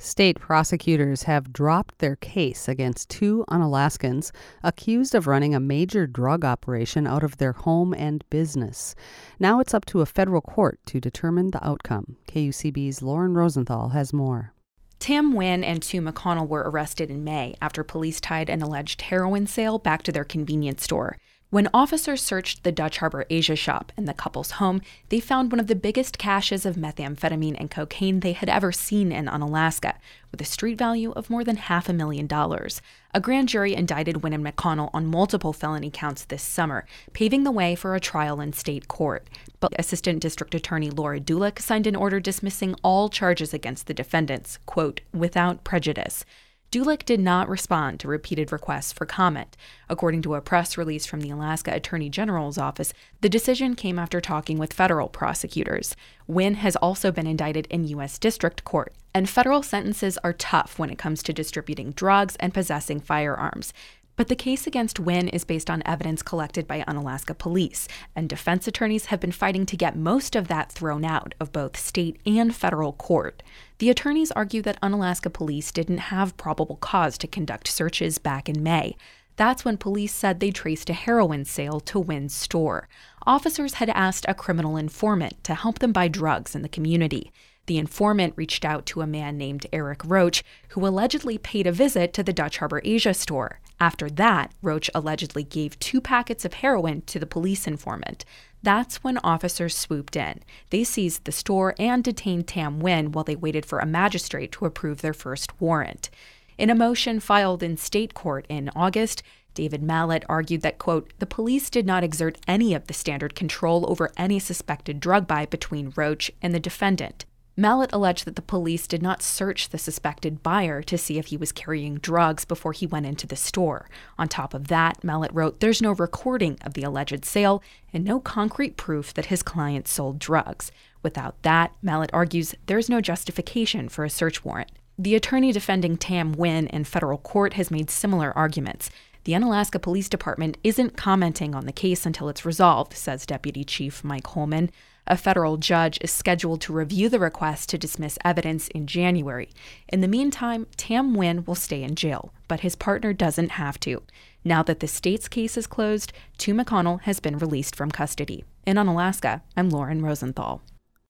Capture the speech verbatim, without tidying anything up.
State prosecutors have dropped their case against two Unalaskans accused of running a major drug operation out of their home and business. Now it's up to a federal court to determine the outcome. K U C B's Lauren Rosenthal has more. Tam Nguyen and Sue McConnell were arrested in May after police tied an alleged heroin sale back to their convenience store. When officers searched the Dutch Harbor Asia shop in the couple's home, they found one of the biggest caches of methamphetamine and cocaine they had ever seen in Unalaska, with a street value of more than half a million dollars. A grand jury indicted Nguyen and McConnell on multiple felony counts this summer, paving the way for a trial in state court. But Assistant District Attorney Laura Dulick signed an order dismissing all charges against the defendants, quote, without prejudice. Dulick did not respond to repeated requests for comment. According to a press release from the Alaska Attorney General's office, the decision came after talking with federal prosecutors. Nguyen has also been indicted in U S District Court, and federal sentences are tough when it comes to distributing drugs and possessing firearms. But the case against Nguyen is based on evidence collected by Unalaska police, and defense attorneys have been fighting to get most of that thrown out of both state and federal court. The attorneys argue that Unalaska police didn't have probable cause to conduct searches back in May. That's when police said they traced a heroin sale to Nguyen's store. Officers had asked a criminal informant to help them buy drugs in the community. The informant reached out to a man named Eric Roach, who allegedly paid a visit to the Dutch Harbor Asia store. After that, Roach allegedly gave two packets of heroin to the police informant. That's when officers swooped in. They seized the store and detained Tam Nguyen while they waited for a magistrate to approve their first warrant. In a motion filed in state court in August, David Mallett argued that, quote, the police did not exert any of the standard control over any suspected drug buy between Roach and the defendant. Mallett alleged that the police did not search the suspected buyer to see if he was carrying drugs before he went into the store. On top of that, Mallett wrote, there's no recording of the alleged sale and no concrete proof that his client sold drugs. Without that, Mallett argues, there's no justification for a search warrant. The attorney defending Tam Nguyen in federal court has made similar arguments. The Unalaska Police Department isn't commenting on the case until it's resolved, says Deputy Chief Mike Holman. A federal judge is scheduled to review the request to dismiss evidence in January. In the meantime, Tam Nguyen will stay in jail, but his partner doesn't have to. Now that the state's case is closed, Sue McConnell has been released from custody. In Unalaska, I'm Lauren Rosenthal.